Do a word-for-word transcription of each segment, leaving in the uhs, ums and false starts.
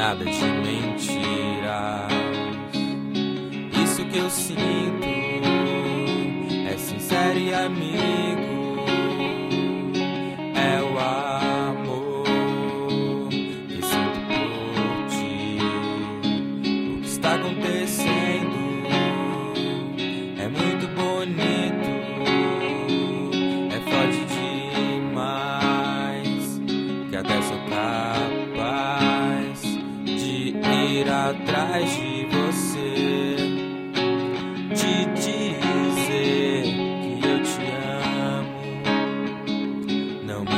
nada de mentiras. Isso que eu sinto é sincero e amigo. É o amor que sinto por ti. O que está acontecendo é muito bonito, é forte demais, que até sou capaz de ir atrás de você, de dizer que eu te amo. Não me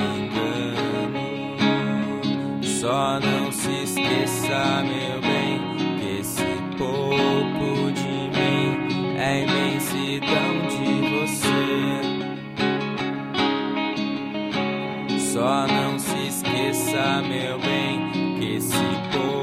engano, só não se esqueça, meu bem, que esse pouco de mim é a imensidão de você. Só não se esqueça, meu bem, que esse pouco